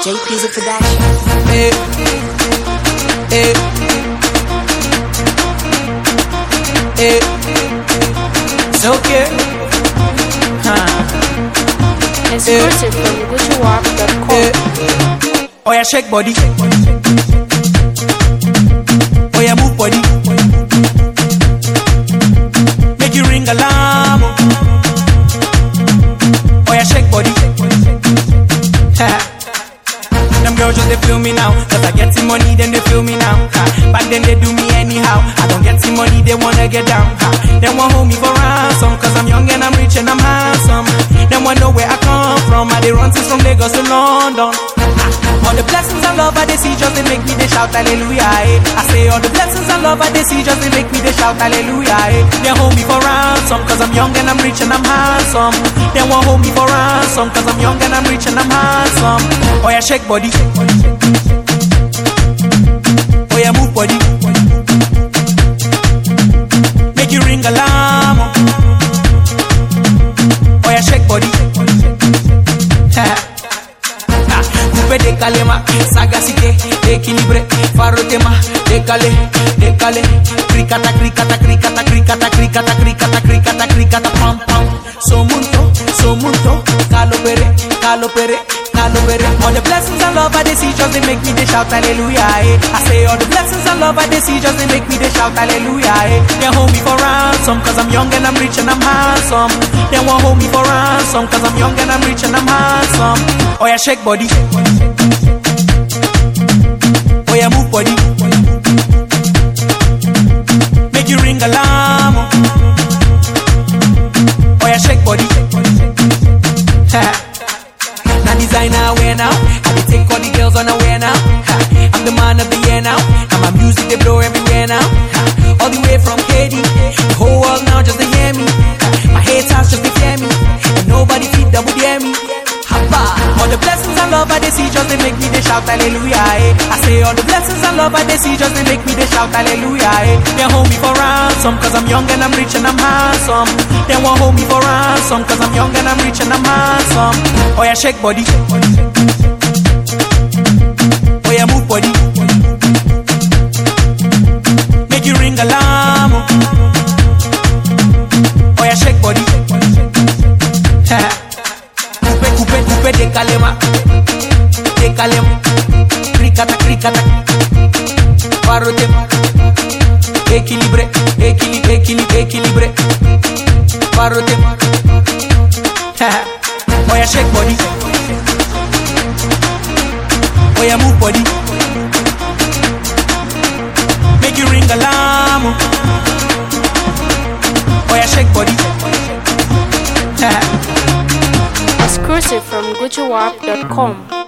JP's a production. Hey, hey, hey. It's okay. Exclusive from GucciWarp.com. Oh yeah, shake body. Oh yeah, move body. Make you ring alarm. Oh yeah, shake body. Them girls just they feel me now, cause I get some money, then they feel me now. Back then they do me anyhow. I don't get some money, they wanna get down. They want hold me for ransom, cause I'm young and I'm rich and I'm handsome. They want know where I come from. I they run since from Lagos to London. All the blessings and love I they see just they make me they shout hallelujah. I say all the blessings and love I they see just they make me they shout hallelujah. They hold me for ransom, cause I'm young and I'm rich and I'm handsome. They want hold me for ransom, cause I'm young and I'm rich and I'm handsome. Oh yeah, shake body. Oh yeah, move body. Make you ring alarm. Oh yeah, shake body. Coupe décalé ma sagacité, équilibré, farotema, décalé, décalé, cricata, cricata, cricata, cricata, cricata, cricata, cricata, cricata, pam pam. So munto, calo pere, calo pere. All the blessings and love I they see just they make me they shout hallelujah. I say all the blessings and love I they see just they make me they shout hallelujah. They hold me for ransom, cause I'm young and I'm rich and I'm handsome. They won't hold me for ransom, cause I'm young and I'm rich and I'm handsome. Oh yeah, shake body. Oh yeah, move body. Make you ring alarm. Oh yeah, shake body. Now designer wear now, I dey take all the girls on a wear now. I'm the man of the year now, and my music they blow everywhere now. All the way from KD, the whole world now just to hear me. My haters just to fear me, and nobody fit double dare me. All the blessings and love I they see just they make me they shout hallelujah. I say all the blessings and love I they see just they make me they shout hallelujah. They hold me for ransom, cause I'm young and I'm rich and I'm handsome. They won't hold me for ransom, cause I'm young and I'm rich and I'm handsome. Oh yeah, shake body. Oh yeah, move body. Make you ring alarm. Oh yeah, shake body. Coupe décalé ma, cricata, cricata, farotema, équilibré, équilibré, farotema. Oh yeah, shake body. Oh yeah, move body. Make you ring alarm. Oh yeah, shake body. Exclusive from GucciWarp.com.